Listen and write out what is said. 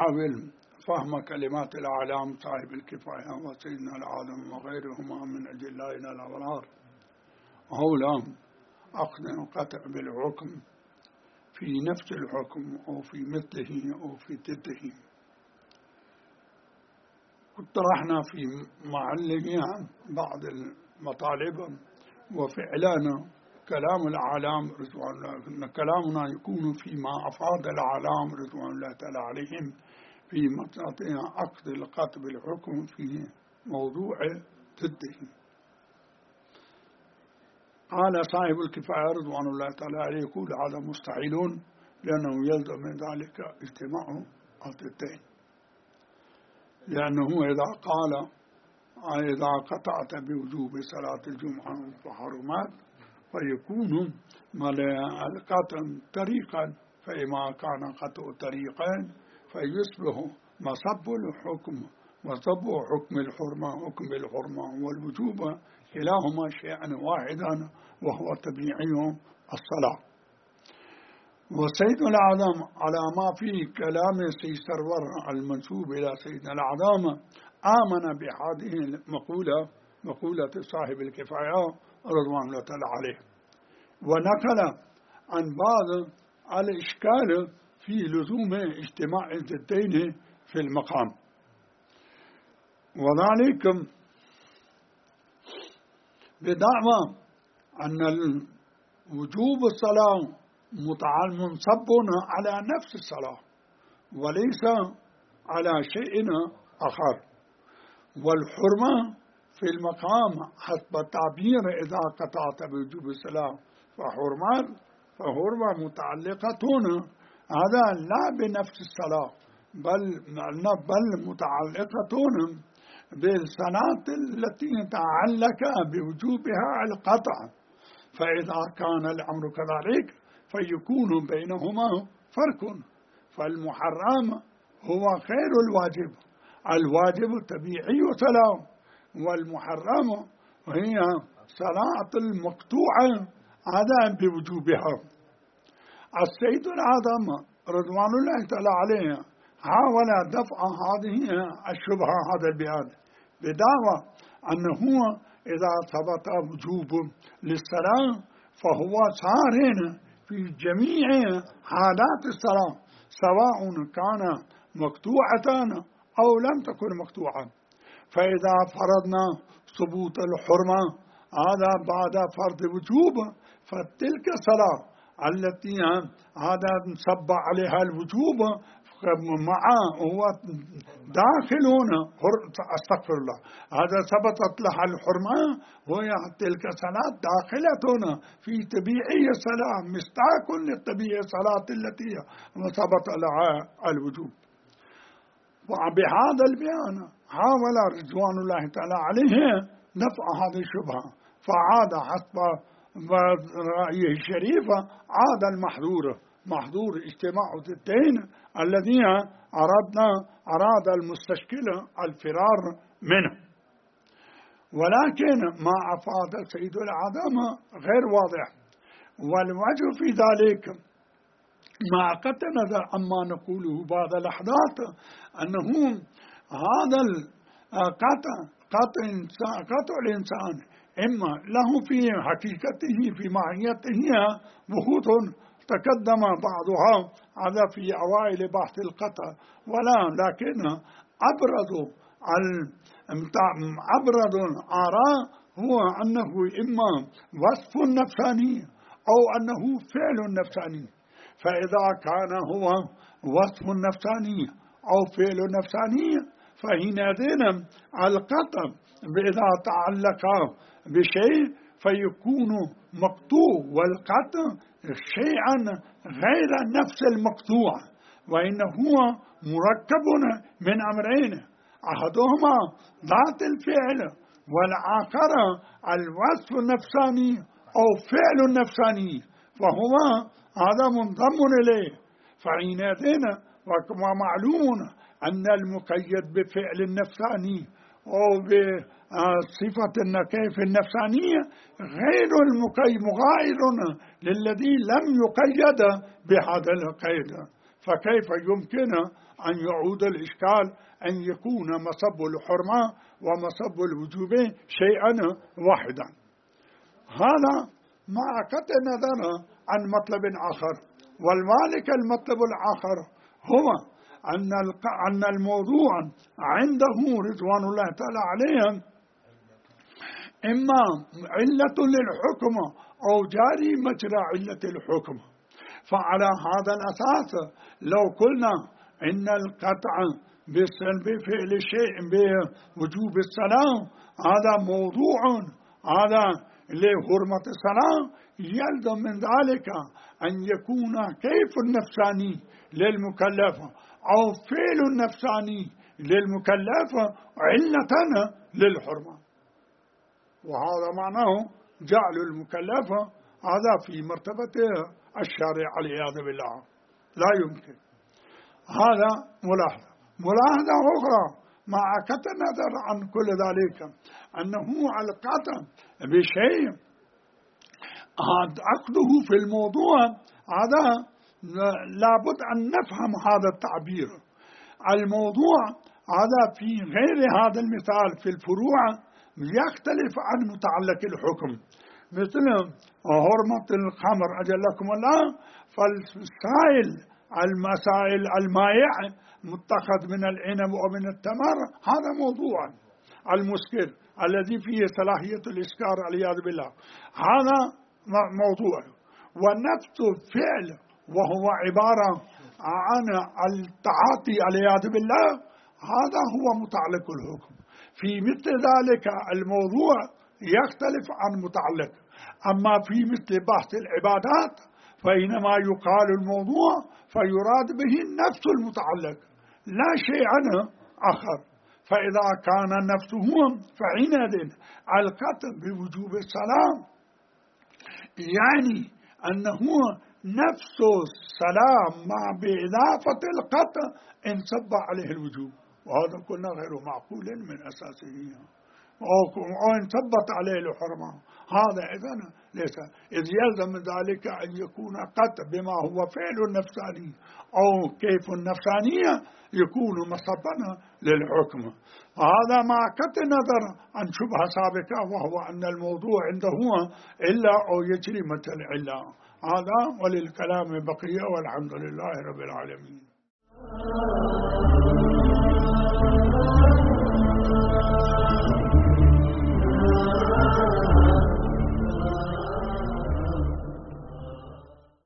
نحاول فهم كلمات الأعلام صاحب الكفاية وسيدنا العالم وغيرهما من أجلائنا الأبرار حول أخذ وقطع بالحكم في نفس الحكم أو في مثله أو في ضده. طرحنا في محله بعض المطالب وفعلنا كلام الأعلام رضوان الله، إن كلامنا يكون فيما أفاد الأعلام رضوان الله تعالى عليهم في مسألة أخذ القطع بالحكم في موضوع ضده. قال صاحب الكفاية رضوان الله تعالى عليه يقول هذا مستحيل لأنه يلزم من ذلك اجتماع الضدين، لأنه إذا قطعت بوجوب صلاة الجمعة فحرمات فيكون القطع طريقا، فإما كان قطع طريقا فيصبح مصب الحكم حكم الحرمة والوجوب كلاهما شيئا واحدا وهو طبيعي الصلاة. وسيد الأعظم على ما في كلام سيد سرور المنسوب إلى سيدنا الأعظم آمن بهذه المقولة، مقولة صاحب الكفاية رضوان الله تعالى عليه، ونقل عن بعض الإشكال في لزوم اجتماع الضدين في المقام، وذلك بدعوى أن وجوب الصلاة منصب على نفس الصلاة وليس على شيء آخر، والحرمة في المقام حسب التعبير إذا قطعت بوجوب الصلاة فحرمة متعلقة هذا لا بنفس الصلاة بل متعلقة بالصلاة التي تعلق بوجوبها القطع، فإذا كان الأمر كذلك فيكون بينهما فرق، فالمحرم هو خير الواجب طبيعي صلاة، والمحرم هي صلاة المقطوعة هذا بوجوبها. السيد الأعظم رضوان الله تعالى عليه حاول دفع هذه الشبهة هذا البيان بدعوى أنه إذا ثبت وجوب للصلاة فهو صار في جميع حالات الصلاة سواء كان مقطوعة أو لم تكن مقطوعة، فإذا فرضنا ثبوت الحرمة هذا بعد فرض وجوب فتلك الصلاة التي هذا صب عليها الوجوب مع هو داخلون استغفر الله هذا ثبتت لها الحرمة وهي تلك الصلاة داخلة في طبيعي الصلاة مصداق للطبيعي الصلاة التي ثبت لها الوجوب. وبهذا البيان حاول رضوان الله تعالى عليه دفع هذه الشبهة، فعاد حسب رأيه الشريف عاد محظور اجتماع الضدين الذي أراد المستشكل الفرار منه، ولكن ما أفاد سيد الأعظم غير واضح، والوجه في ذلك ما قد نظر عما نقوله بعض اللحظات أنه هذا قطع الإنسان إما له في حقيقته في ماهيته بحوث تقدم بعضها هذا في أوائل بحث القطع، لكن أبرز الآراء هو أنه إما وصف نفساني أو أنه فعل نفساني، فإذا كان هو وصف نفساني أو فعل نفساني فحينئذ القطع إذا تعلق بشيء فيكون مقطوع، والقطع شيئا غير نفس المقطوع، وإنه مركب من أمرين أحدهما ذات الفعل والآخر الوصف النفساني أو فعل نفساني، فهو هذا منضم إليه. فحينئذ وكما معلوم أن المقيد بفعل النفساني أو بصفة النكيف النفسانية غير مغاير للذي لم يقيد بهذا القيد، فكيف يمكن أن يعود الإشكال أن يكون مصب الحرمة ومصب الوجوب شيئا واحدا؟ هذا مع قطع النظر عن مطلب آخر، والمالك المطلب الآخر هو أن الموضوع عنده رضوان الله تعالى عليهم إما علة للحكم أو جاري مجرى علة الحكم. فعلى هذا الأساس لو قلنا إن القطع بفعل شيء بوجوب الصلاة هذا موضوع هذا لحرمة الصلاة، يلزم من ذلك أن يكون كيف النفساني للمكلف أو فعل النفساني للمكلف علة للحرمة، وهذا معناه جعل المكلف هذا في مرتبة الشارع والعياذ بالله، لا يمكن. هذا ملاحظة أخرى مع قطع النظر عن كل ذلك أنه القطع بشيء عقده في الموضوع هذا لابد أن نفهم هذا التعبير. الموضوع هذا في غير هذا المثال في الفروع يختلف عن متعلق الحكم، مثل حرمة الخمر أجلكم الله، فالسائل المسائل المائع متخذ من العنب ومن التمر هذا موضوع المسكر الذي فيه صلاحية الإسكار والعياذ بالله، هذا موضوع. ونفس الفعل وهو عبارة عن التعاطي والعياذ بالله هذا هو متعلق الحكم. في مثل ذلك الموضوع يختلف عن متعلق. أما في مثل بحث العبادات فإنما يقال الموضوع فيراد به نفس المتعلق لا شيء آخر. فإذا كان نفسه فحينئذ القطع بوجوب الصلاة يعني أنه نفس الصلاة مع بإضافة القطع انصب عليه الوجوب، وهذا كنا غير معقول من أساسه، أو انصبت عليه الحرمة. هذا إذن ليس، إذ يلزم ذلك أن يكون قطع بما هو فعل النفساني أو كيف النفسانية يكون مصبا للحكم. هذا مع قطع النظر عن شبهة سابقة وهو أن الموضوع عنده إلا أو يجري مثل إلا. هذا وللكلام بقية والحمد لله رب العالمين.